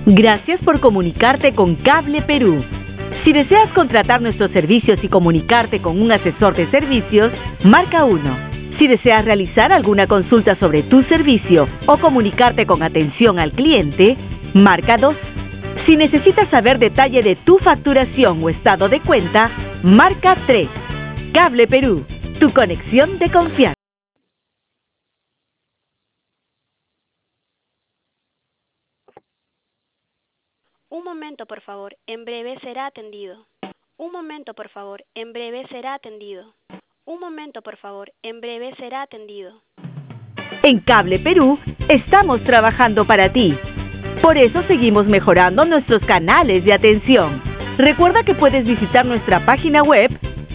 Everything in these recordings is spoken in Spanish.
Gracias por comunicarte con Cable Perú. Si deseas contratar nuestros servicios y comunicarte con un asesor de servicios, marca 1. Si deseas realizar alguna consulta sobre tu servicio o comunicarte con atención al cliente, marca 2. Si necesitas saber detalle de tu facturación o estado de cuenta, marca 3. Cable Perú, tu conexión de confianza. Un momento, por favor, en breve será atendido. Un momento, por favor, en breve será atendido. Un momento, por favor, en breve será atendido. En Cable Perú, estamos trabajando para ti. Por eso seguimos mejorando nuestros canales de atención. Recuerda que puedes visitar nuestra página web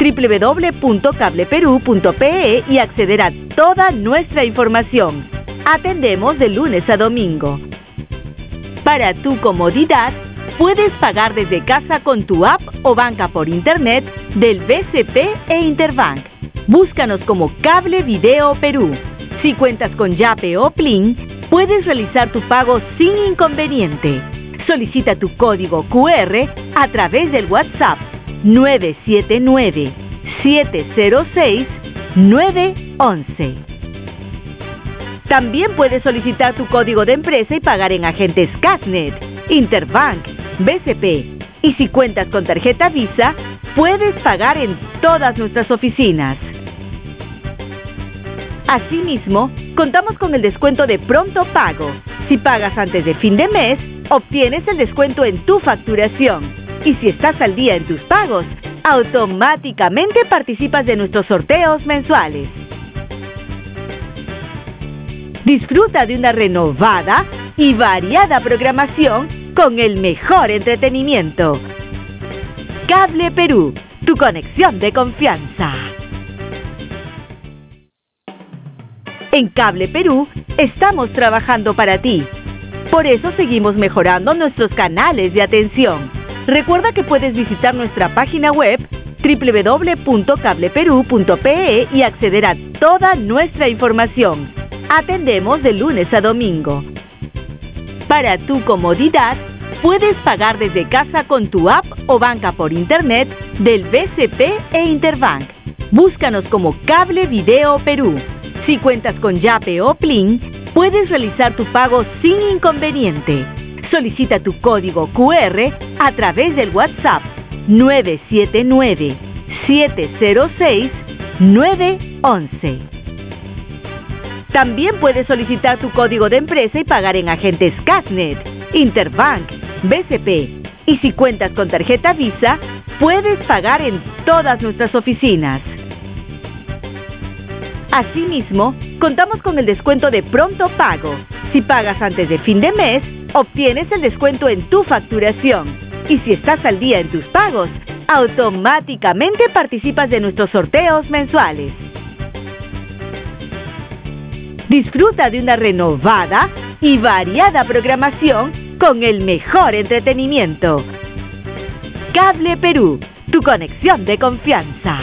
www.cableperu.pe y acceder a toda nuestra información. Atendemos de lunes a domingo. Para tu comodidad, puedes pagar desde casa con tu app o banca por internet del BCP e Interbank. Búscanos como Cable Video Perú. Si cuentas con Yape o Plin, puedes realizar tu pago sin inconveniente. Solicita tu código QR a través del WhatsApp 979-706-911. También puedes solicitar tu código de empresa y pagar en agentes Casnet, Interbank, BCP. Y si cuentas con tarjeta Visa, puedes pagar en todas nuestras oficinas. Asimismo, contamos con el descuento de pronto pago. Si pagas antes de fin de mes, obtienes el descuento en tu facturación. Y si estás al día en tus pagos, automáticamente participas de nuestros sorteos mensuales. Disfruta de una renovada y variada programación con el mejor entretenimiento. Cable Perú, tu conexión de confianza. En Cable Perú, estamos trabajando para ti. Por eso seguimos mejorando nuestros canales de atención. Recuerda que puedes visitar nuestra página web www.cableperu.pe y acceder a toda nuestra información. Atendemos de lunes a domingo. Para tu comodidad, puedes pagar desde casa con tu app o banca por internet del BCP e Interbank. Búscanos como Cable Video Perú. Si cuentas con Yape o Plin, puedes realizar tu pago sin inconveniente. Solicita tu código QR a través del WhatsApp 979-706-911. También puedes solicitar tu código de empresa y pagar en agentes Casnet, Interbank, BCP. Y si cuentas con tarjeta Visa, puedes pagar en todas nuestras oficinas. Asimismo, contamos con el descuento de pronto pago. Si pagas antes de fin de mes, obtienes el descuento en tu facturación. Y si estás al día en tus pagos, automáticamente participas de nuestros sorteos mensuales. Disfruta de una renovada y variada programación con el mejor entretenimiento. Cable Perú, tu conexión de confianza.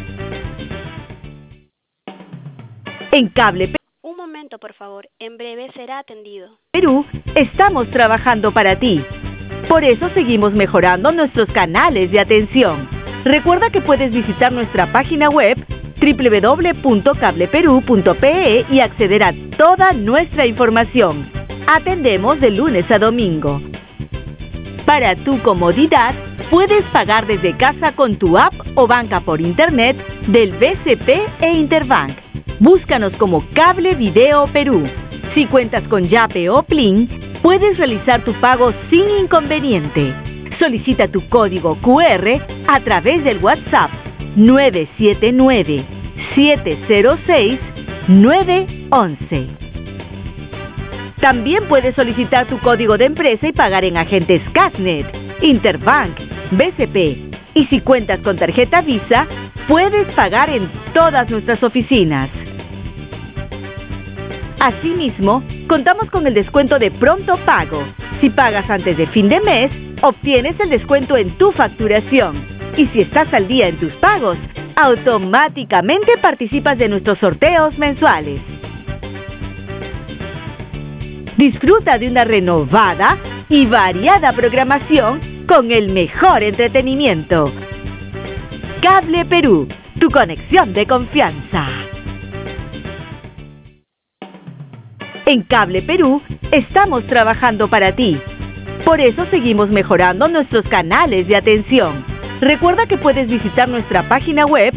En Cable Perú. Un momento, por favor, en breve será atendido. Perú, estamos trabajando para ti. Por eso seguimos mejorando nuestros canales de atención. Recuerda que puedes visitar nuestra página web www.cableperu.pe y acceder a toda nuestra información. Atendemos de lunes a domingo. Para tu comodidad, puedes pagar desde casa con tu app o banca por internet del BCP e Interbank. Búscanos como Cable Video Perú. Si cuentas con Yape o Plin, puedes realizar tu pago sin inconveniente. Solicita tu código QR a través del WhatsApp 979-706-911. También puedes solicitar tu código de empresa y pagar en agentes Casnet, Interbank, BCP. Y si cuentas con tarjeta Visa, puedes pagar en todas nuestras oficinas. Asimismo, contamos con el descuento de pronto pago. Si pagas antes de fin de mes, obtienes el descuento en tu facturación. Y si estás al día en tus pagos, automáticamente participas de nuestros sorteos mensuales. Disfruta de una renovada y variada programación con el mejor entretenimiento. Cable Perú, tu conexión de confianza. En Cable Perú estamos trabajando para ti. Por eso seguimos mejorando nuestros canales de atención. Recuerda que puedes visitar nuestra página web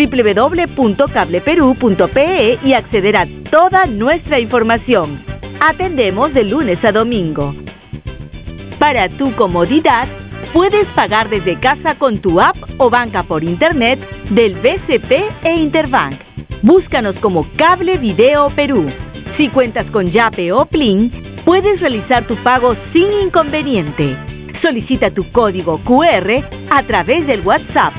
www.cableperú.pe y acceder a toda nuestra información. Atendemos de lunes a domingo. Para tu comodidad, puedes pagar desde casa con tu app o banca por internet del BCP e Interbank. Búscanos como Cable Video Perú. Si cuentas con Yape o Plin, puedes realizar tu pago sin inconveniente. Solicita tu código QR a través del WhatsApp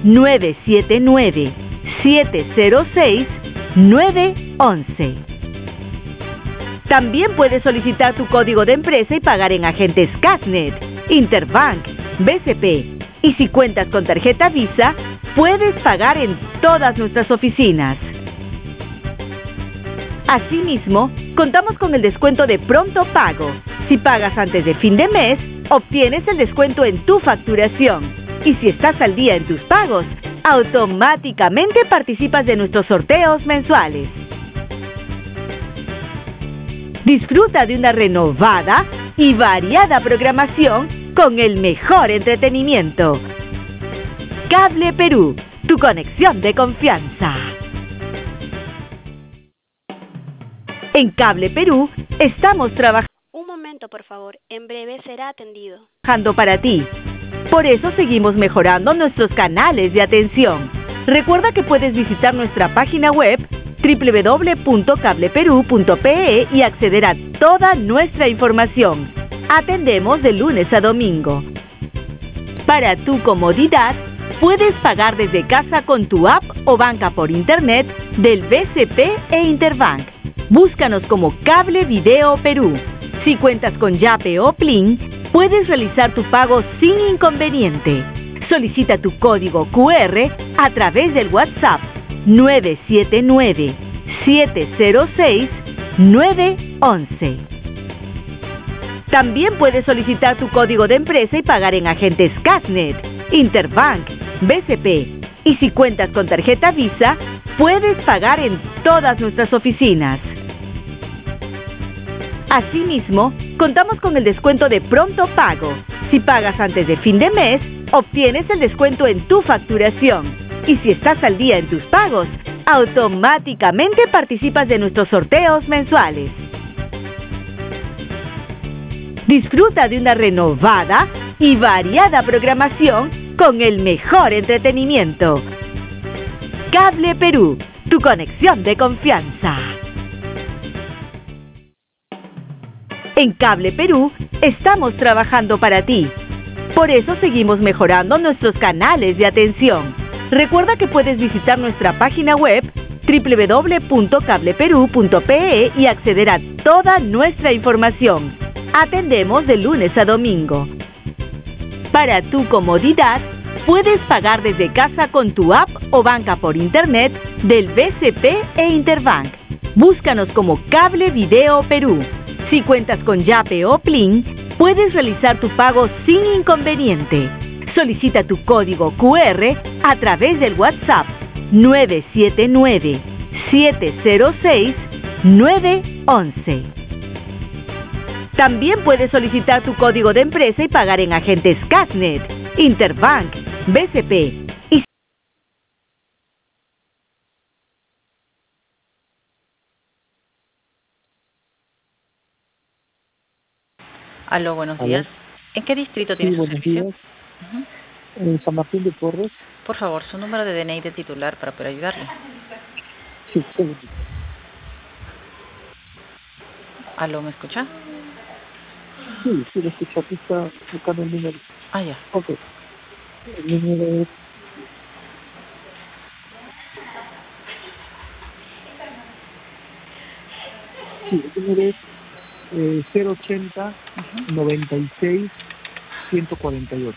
979-706-911. También puedes solicitar tu código de empresa y pagar en agentes Casnet, Interbank, BCP. Y si cuentas con tarjeta Visa, puedes pagar en todas nuestras oficinas. Asimismo, contamos con el descuento de pronto pago. Si pagas antes de fin de mes, obtienes el descuento en tu facturación. Y si estás al día en tus pagos, automáticamente participas de nuestros sorteos mensuales. Disfruta de una renovada y variada programación con el mejor entretenimiento. Cable Perú, tu conexión de confianza. En Cable Perú estamos trabajando Un momento, por favor. En breve será atendido. para ti. Por eso seguimos mejorando nuestros canales de atención. Recuerda que puedes visitar nuestra página web www.cableperú.pe y acceder a toda nuestra información. Atendemos de lunes a domingo. Para tu comodidad, puedes pagar desde casa con tu app o banca por internet del BCP e Interbank. Búscanos como Cable Video Perú. Si cuentas con Yape o Plin, puedes realizar tu pago sin inconveniente. Solicita tu código QR a través del WhatsApp 979-706-911. También puedes solicitar tu código de empresa y pagar en agentes Casnet, Interbank, BCP. Y si cuentas con tarjeta Visa, puedes pagar en todas nuestras oficinas. Asimismo, contamos con el descuento de pronto pago. Si pagas antes de fin de mes, obtienes el descuento en tu facturación. Y si estás al día en tus pagos, automáticamente participas de nuestros sorteos mensuales. Disfruta de una renovada y variada programación con el mejor entretenimiento. Cable Perú, tu conexión de confianza. En Cable Perú estamos trabajando para ti. Por eso seguimos mejorando nuestros canales de atención. Recuerda que puedes visitar nuestra página web www.cableperú.pe y acceder a toda nuestra información. Atendemos de lunes a domingo. Para tu comodidad, puedes pagar desde casa con tu app o banca por internet del BCP e Interbank. Búscanos como Cable Video Perú. Si cuentas con Yape o Plin, puedes realizar tu pago sin inconveniente. Solicita tu código QR a través del WhatsApp 979-706-911. También puedes solicitar tu código de empresa y pagar en agentes Casnet, Interbank, BCP. Aló, buenos días. ¿En qué distrito tiene su servicio? Buenos días. En San Martín de Porres. Por favor, su número de DNI de titular para poder ayudarle. Sí, sí. Aló, ¿me escucha? Sí, lo escucho. Aquí está buscando el número. Ah, ya. Ok. El número es... Sí, el número es 080 96 148.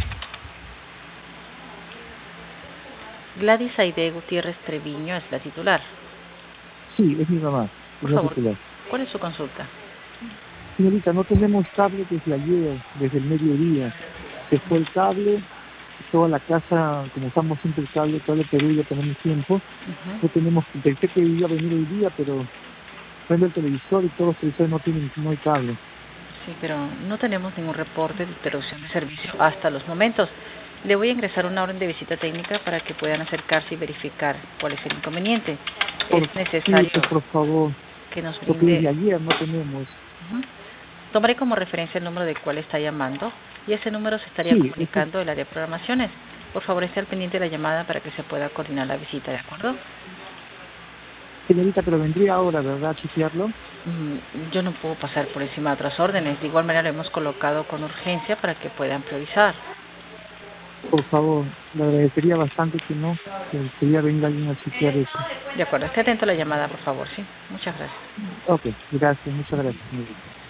Gladys Aide Gutiérrez Treviño es la titular. Sí, es mi mamá. Por favor, ¿cuál es su consulta? Señorita, no tenemos cable desde ayer, desde el mediodía. Se fue el cable, toda la casa, como usamos siempre el cable, todo el Perú ya tenemos tiempo. No tenemos, pensé que iba a venir hoy día, pero prende el televisor y todos los televisores no hay cable. Sí, pero no tenemos ningún reporte de interrupción de servicio hasta los momentos. Le voy a ingresar una orden de visita técnica para que puedan acercarse y verificar cuál es el inconveniente. Es necesario por favor, que nos porque brinde... desde ayer no tenemos. Tomaré como referencia el número del cual está llamando y ese número se estaría comunicando del área de programaciones. Por favor, esté al pendiente de la llamada para que se pueda coordinar la visita, ¿de acuerdo? Señorita, pero vendría ahora, ¿verdad?, a chequearlo. Yo no puedo pasar por encima de otras órdenes. De igual manera lo hemos colocado con urgencia para que puedan priorizar. Por favor, le agradecería bastante que quería venir alguien a chequear eso. De acuerdo, esté atento a la llamada, por favor, sí. Muchas gracias. Ok, gracias, muchas gracias, señorita.